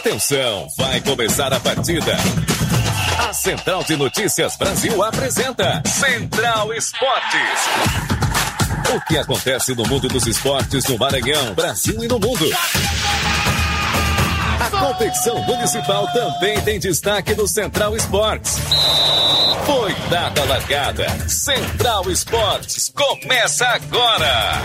Atenção, vai começar a partida. A Central de Notícias Brasil apresenta Central Esportes. O que acontece no mundo dos esportes no Maranhão, Brasil e no mundo. A competição municipal também tem destaque no Central Esportes. Foi dada a largada. Central Esportes começa agora.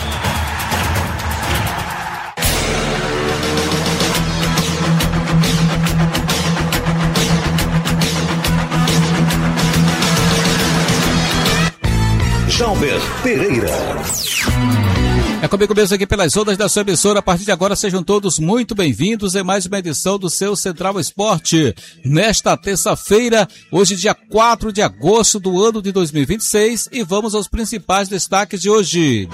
Jalber Pereira. É comigo mesmo aqui pelas ondas da sua emissora. A partir de agora, sejam todos muito bem-vindos em mais uma edição do seu Central Esporte. Nesta terça-feira, hoje dia 4 de agosto do ano de 2026, e vamos aos principais destaques de hoje.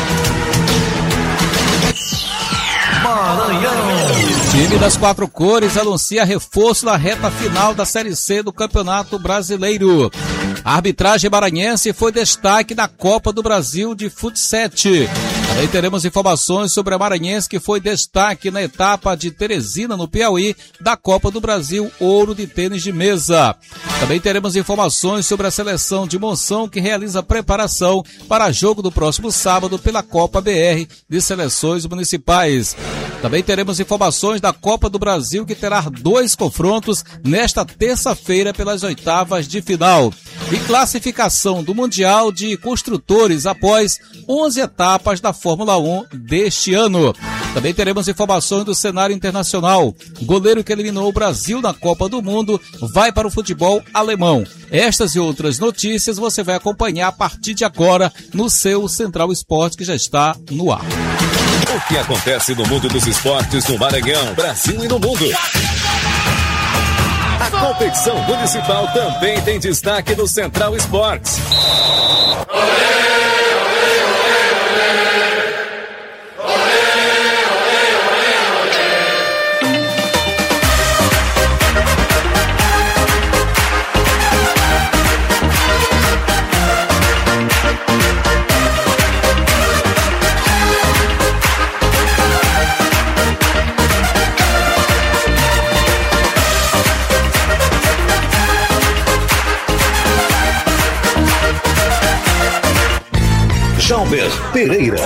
Maranhão. Time das quatro cores anuncia reforço na reta final da Série C do Campeonato Brasileiro. A arbitragem maranhense foi destaque na Copa do Brasil de Futsal. Também teremos informações sobre a maranhense que foi destaque na etapa de Teresina, no Piauí, da Copa do Brasil Ouro de Tênis de Mesa. Também teremos informações sobre a seleção de Monção, que realiza preparação para jogo do próximo sábado pela Copa BR de Seleções Municipais. Também teremos informações da Copa do Brasil, que terá 2 confrontos nesta terça-feira pelas oitavas de final. E classificação do Mundial de Construtores após 11 etapas da Fórmula 1 deste ano. Também teremos informações do cenário internacional. Goleiro que eliminou o Brasil na Copa do Mundo vai para o futebol alemão. Estas e outras notícias você vai acompanhar a partir de agora no seu Central Esporte, que já está no ar. O que acontece no mundo dos esportes no Maranhão, Brasil e no mundo. A competição municipal também tem destaque no Central Esportes. Jalber Pereira.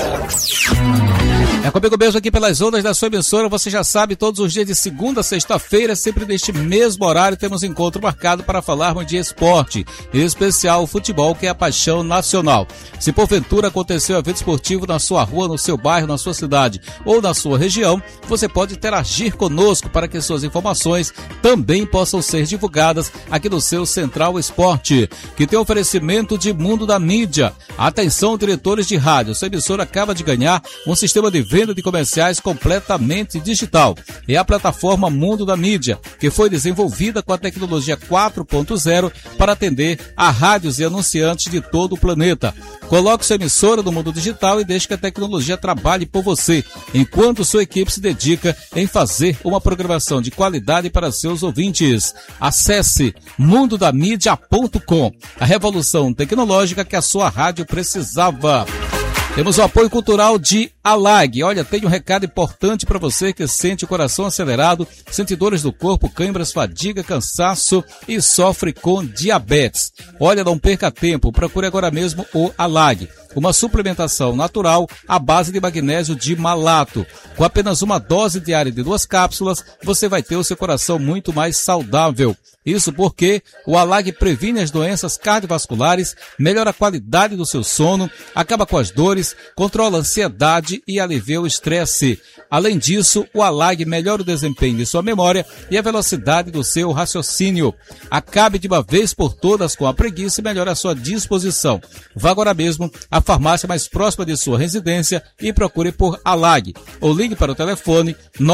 É comigo mesmo aqui pelas ondas da sua emissora. Você já sabe, todos os dias de segunda a sexta-feira, sempre neste mesmo horário, temos encontro marcado para falarmos de esporte, em especial o futebol, que é a paixão nacional. Se porventura aconteceu um evento esportivo na sua rua, no seu bairro, na sua cidade ou na sua região, você pode interagir conosco para que suas informações também possam ser divulgadas aqui no seu Central Esporte, que tem oferecimento de Mundo da Mídia. Atenção, diretores de rádio, sua emissora acaba de ganhar um sistema de venda de comerciais completamente digital. É a plataforma Mundo da Mídia, que foi desenvolvida com a tecnologia 4.0 para atender a rádios e anunciantes de todo o planeta. Coloque sua emissora no mundo digital e deixe que a tecnologia trabalhe por você, enquanto sua equipe se dedica em fazer uma programação de qualidade para seus ouvintes. Acesse mundodamídia.com, a revolução tecnológica que a sua rádio precisava. Temos o apoio cultural de Alag. Olha, tem um recado importante para você que sente o coração acelerado, sente dores do corpo, câimbras, fadiga, cansaço e sofre com diabetes. Olha, não perca tempo, procure agora mesmo o Alag, uma suplementação natural à base de magnésio de malato. Com apenas uma dose diária de 2 cápsulas, você vai ter o seu coração muito mais saudável. Isso porque o Alag previne as doenças cardiovasculares, melhora a qualidade do seu sono, acaba com as dores, controla a ansiedade e alivia o estresse. Além disso, o Alag melhora o desempenho de sua memória e a velocidade do seu raciocínio. Acabe de uma vez por todas com a preguiça e melhore a sua disposição. Vá agora mesmo à farmácia mais próxima de sua residência e procure por Alag. Ou ligue para o telefone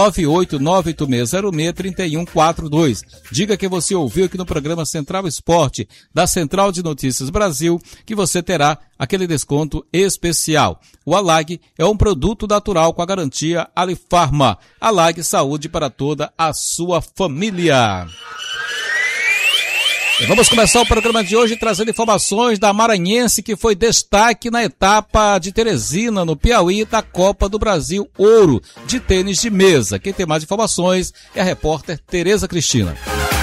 98986063142. Diga que você ouviu aqui no programa Central Esporte, da Central de Notícias Brasil, que você terá aquele desconto especial. O Alag é um produto natural com a garantia Alifarma. Alag, saúde para toda a sua família. E vamos começar o programa de hoje trazendo informações da maranhense que foi destaque na etapa de Teresina, no Piauí, da Copa do Brasil Ouro de tênis de mesa. Quem tem mais informações é a repórter Tereza Cristina.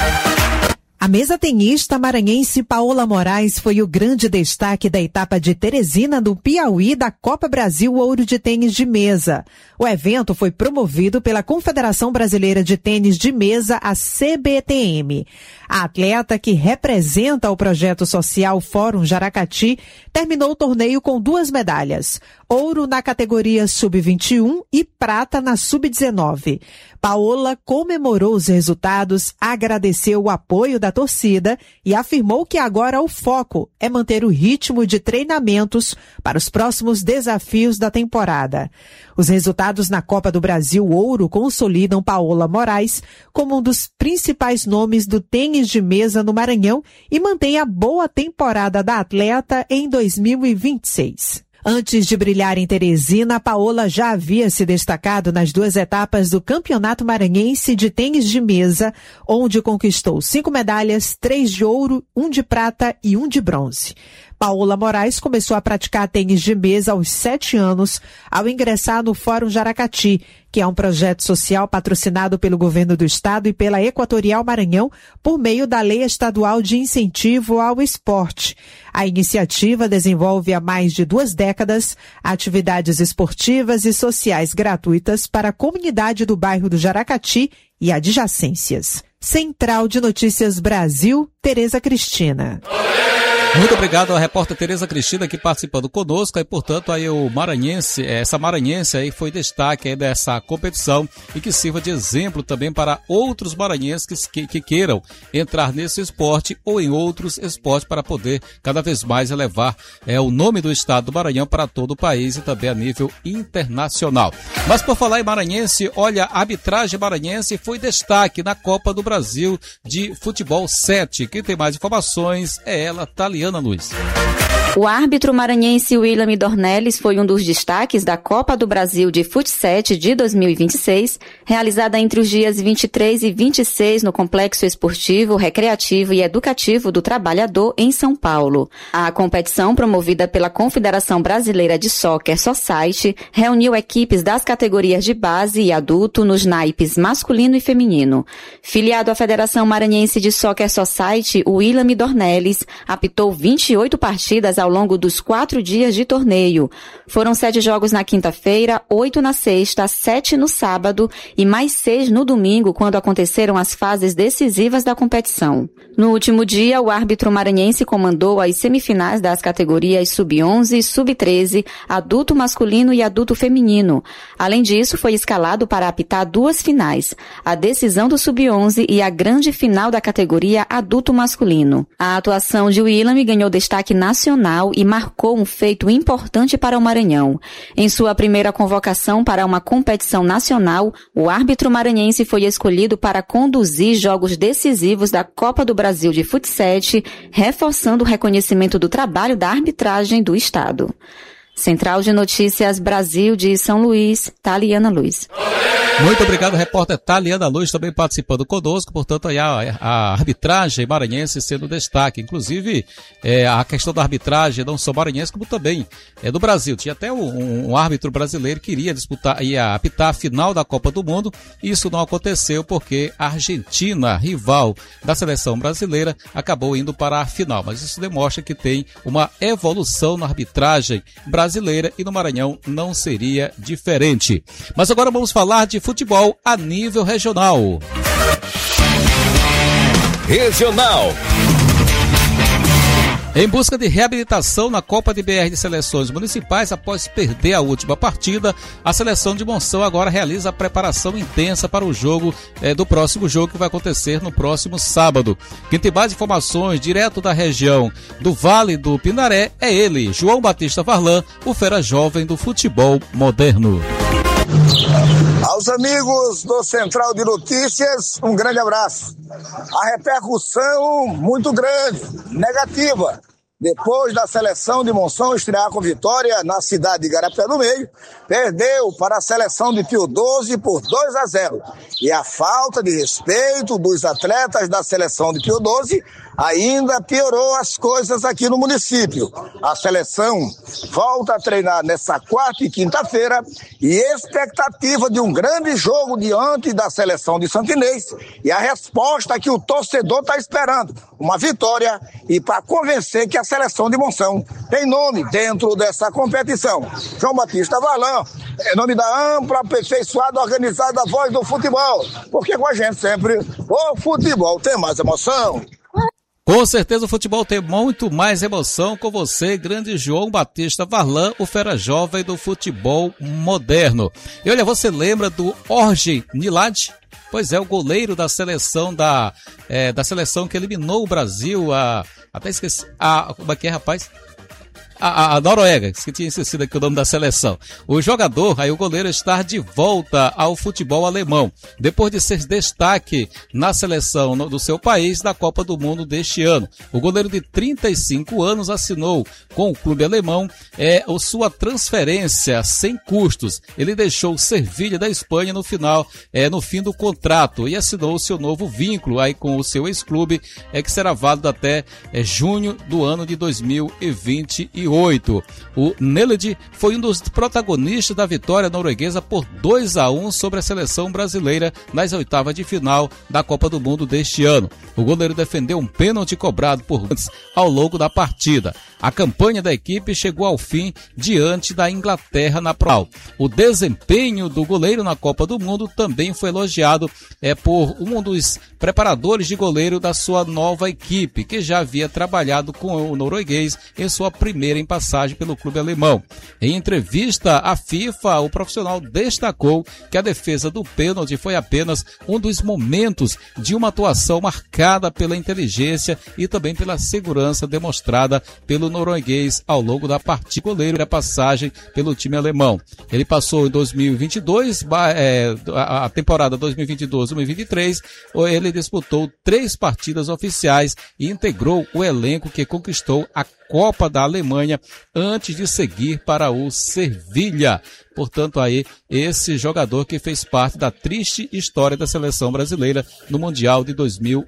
A mesa tenista maranhense Paola Moraes foi o grande destaque da etapa de Teresina, no Piauí, da Copa Brasil Ouro de Tênis de Mesa. O evento foi promovido pela Confederação Brasileira de Tênis de Mesa, a CBTM. A atleta, que representa o projeto social Fórum Jaracati, terminou o torneio com 2 medalhas: ouro na categoria sub-21 e prata na sub-19. Paola comemorou os resultados, agradeceu o apoio da torcida e afirmou que agora o foco é manter o ritmo de treinamentos para os próximos desafios da temporada. Os resultados na Copa do Brasil Ouro consolidam Paola Moraes como um dos principais nomes do tênis de mesa no Maranhão e mantém a boa temporada da atleta em 2026. Antes de brilhar em Teresina, Paola já havia se destacado nas 2 etapas do Campeonato Maranhense de Tênis de Mesa, onde conquistou 5 medalhas, 3 de ouro, 1 de prata e 1 de bronze. Paola Moraes começou a praticar tênis de mesa aos 7 anos, ao ingressar no Fórum Jaracati, que é um projeto social patrocinado pelo governo do estado e pela Equatorial Maranhão por meio da Lei Estadual de Incentivo ao Esporte. A iniciativa desenvolve há mais de 2 décadas atividades esportivas e sociais gratuitas para a comunidade do bairro do Jaracati e adjacências. Central de Notícias Brasil, Tereza Cristina. Muito obrigado à repórter Tereza Cristina aqui participando conosco, e portanto aí o maranhense, essa maranhense aí foi destaque aí dessa competição e que sirva de exemplo também para outros maranhenses que queiram entrar nesse esporte ou em outros esportes para poder cada vez mais elevar o nome do estado do Maranhão para todo o país e também a nível internacional. Mas por falar em maranhense, olha, a arbitragem maranhense foi destaque na Copa do Brasil de Futebol 7. Quem tem mais informações é ela, Taliana Luiz. O árbitro maranhense William Dornelles foi um dos destaques da Copa do Brasil de Fut 7 de 2026, realizada entre os dias 23 e 26 no Complexo Esportivo, Recreativo e Educativo do Trabalhador, em São Paulo. A competição, promovida pela Confederação Brasileira de Soccer Society, reuniu equipes das categorias de base e adulto nos naipes masculino e feminino. Filiado à Federação Maranhense de Soccer Society, o William Dornelles apitou 28 partidas ao longo dos 4 dias de torneio. Foram 7 jogos na quinta-feira, 8 na sexta, 7 no sábado e mais 6 no domingo, quando aconteceram as fases decisivas da competição. No último dia, o árbitro maranhense comandou as semifinais das categorias sub-11 e sub-13, adulto masculino e adulto feminino. Além disso, foi escalado para apitar 2 finais, a decisão do sub-11 e a grande final da categoria adulto masculino. A atuação de William ganhou destaque nacional e marcou um feito importante para o Maranhão. Em sua primeira convocação para uma competição nacional, o árbitro maranhense foi escolhido para conduzir jogos decisivos da Copa do Brasil de Fut 7, reforçando o reconhecimento do trabalho da arbitragem do estado. Central de Notícias Brasil de São Luís, Taliana Luiz. Muito obrigado, repórter Taliana Luz, também participando conosco. Portanto, aí a arbitragem maranhense sendo destaque. Inclusive, a questão da arbitragem não só maranhense, como também do Brasil. Tinha até um árbitro brasileiro que iria disputar, ia apitar a final da Copa do Mundo. Isso não aconteceu porque a Argentina, rival da seleção brasileira, acabou indo para a final. Mas isso demonstra que tem uma evolução na arbitragem brasileira e no Maranhão não seria diferente. Mas agora vamos falar de futebol a nível regional. Regional. Em busca de reabilitação na Copa de BR de Seleções Municipais, após perder a última partida, a seleção de Monção agora realiza a preparação intensa para o jogo do próximo jogo que vai acontecer no próximo sábado. Quem tem mais informações direto da região do Vale do Pindaré é ele, João Batista Varlan, o fera jovem do futebol moderno. Aos amigos do Central de Notícias, um grande abraço. A repercussão muito grande, negativa. Depois da seleção de Monção estrear com vitória na cidade de Igarapé do Meio, perdeu para a seleção de Pio 12 por 2-0. E a falta de respeito dos atletas da seleção de Pio 12 ainda piorou as coisas aqui no município. A seleção volta a treinar nessa quarta e quinta-feira e expectativa de um grande jogo diante da seleção de Santo Inês e a resposta que o torcedor está esperando, uma vitória e para convencer que a seleção de Monção tem nome dentro dessa competição. João Batista Varlan, em nome da ampla, aperfeiçoada, organizada Voz do Futebol, porque com a gente sempre o futebol tem mais emoção. Com certeza o futebol tem muito mais emoção com você, grande João Batista Varlan, o fera jovem do futebol moderno. E olha, você lembra do Orge Nilad? Pois é, o goleiro da seleção da seleção que eliminou o Brasil, até esqueci, como é que é, rapaz? A Noruega, que tinha esquecido aqui o nome da seleção. O jogador, aí o goleiro, está de volta ao futebol alemão, depois de ser destaque na seleção do seu país da Copa do Mundo deste ano. O goleiro de 35 anos assinou com o clube alemão sua transferência sem custos. Ele deixou o Sevilha da Espanha no fim do contrato e assinou seu novo vínculo aí com o seu ex-clube, que será válido até junho do ano de 2028. O Neled foi um dos protagonistas da vitória norueguesa por 2-1 sobre a seleção brasileira nas oitavas de final da Copa do Mundo deste ano. O goleiro defendeu um pênalti cobrado por Gantz ao longo da partida. A campanha da equipe chegou ao fim diante da Inglaterra na prova. O desempenho do goleiro na Copa do Mundo também foi elogiado por um dos preparadores de goleiro da sua nova equipe, que já havia trabalhado com o norueguês em sua primeira passagem pelo clube alemão. Em entrevista à FIFA, o profissional destacou que a defesa do pênalti foi apenas um dos momentos de uma atuação marcada pela inteligência e também pela segurança demonstrada pelo norueguês ao longo da partida. Goleiro da passagem pelo time alemão. Ele passou em 2022, a temporada 2022-2023, ele disputou 3 partidas oficiais e integrou o elenco que conquistou a Copa da Alemanha antes de seguir para o Sevilha. Portanto, aí, esse jogador que fez parte da triste história da seleção brasileira no Mundial de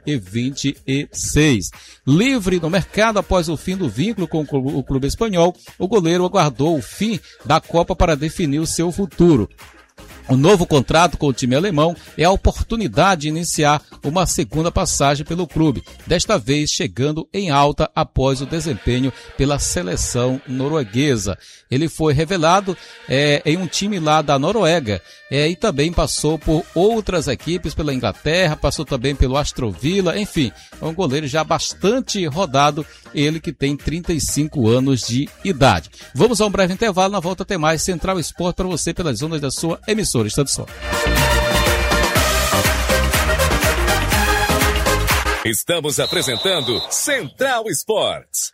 2026. Livre no mercado após o fim do vínculo com o clube espanhol, o goleiro aguardou o fim da Copa para definir o seu futuro. O novo contrato com o time alemão é a oportunidade de iniciar uma segunda passagem pelo clube, desta vez chegando em alta após o desempenho pela seleção norueguesa. Ele foi revelado em um time lá da Noruega e também passou por outras equipes pela Inglaterra, passou também pelo Aston Villa, enfim, é um goleiro já bastante rodado, ele que tem 35 anos de idade. Vamos a um breve intervalo, na volta tem mais Central Esporte para você pelas ondas da sua emissora. Está de som. Estamos apresentando Central Esportes.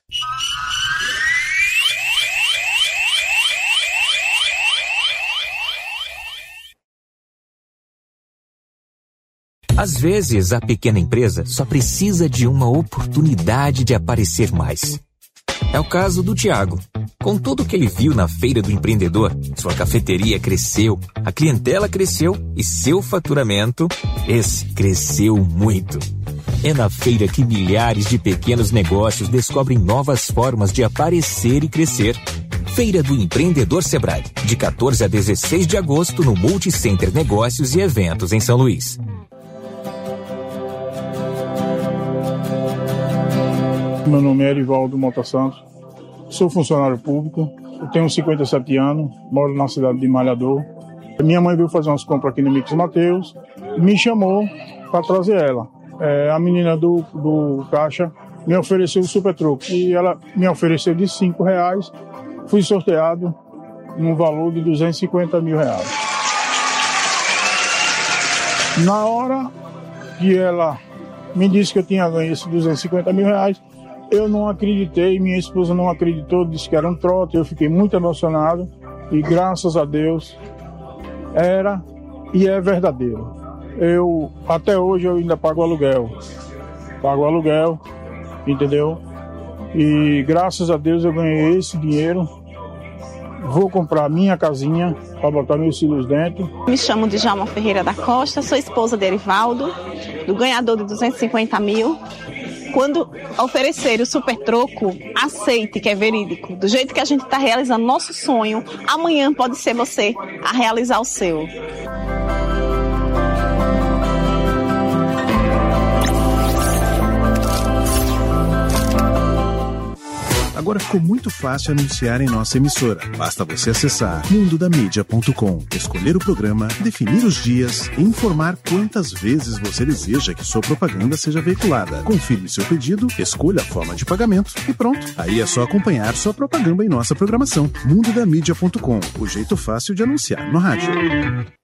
Às vezes, a pequena empresa só precisa de uma oportunidade de aparecer mais. É o caso do Tiago. Com tudo que ele viu na Feira do Empreendedor, sua cafeteria cresceu, a clientela cresceu e seu faturamento, esse cresceu muito. É na feira que milhares de pequenos negócios descobrem novas formas de aparecer e crescer. Feira do Empreendedor Sebrae, de 14 a 16 de agosto no Multicenter Negócios e Eventos em São Luís. Meu nome é Erivaldo Mota Santos, sou funcionário público, eu tenho 57 anos, moro na cidade de Malhador. Minha mãe veio fazer umas compras aqui no Mix Mateus e me chamou para trazer ela. A menina do caixa me ofereceu o super troco e ela me ofereceu de R$5, fui sorteado no valor de R$250 mil. Na hora que ela me disse que eu tinha ganho esses R$250 mil, eu não acreditei, minha esposa não acreditou, disse que era um trote, eu fiquei muito emocionado e graças a Deus era e é verdadeiro. Até hoje eu ainda pago aluguel, entendeu? E graças a Deus eu ganhei esse dinheiro, vou comprar minha casinha para botar meus filhos dentro. Me chamo Djalma Ferreira da Costa, sou esposa de Erivaldo, do ganhador de R$250 mil. quando oferecer o super troco, aceite que é verídico. Do jeito que a gente está realizando nosso sonho, amanhã pode ser você a realizar o seu. Agora ficou muito fácil anunciar em nossa emissora. Basta você acessar mundodamídia.com, escolher o programa, definir os dias e informar quantas vezes você deseja que sua propaganda seja veiculada. Confirme seu pedido, escolha a forma de pagamento e pronto. Aí é só acompanhar sua propaganda em nossa programação. mundodamídia.com, o jeito fácil de anunciar no rádio.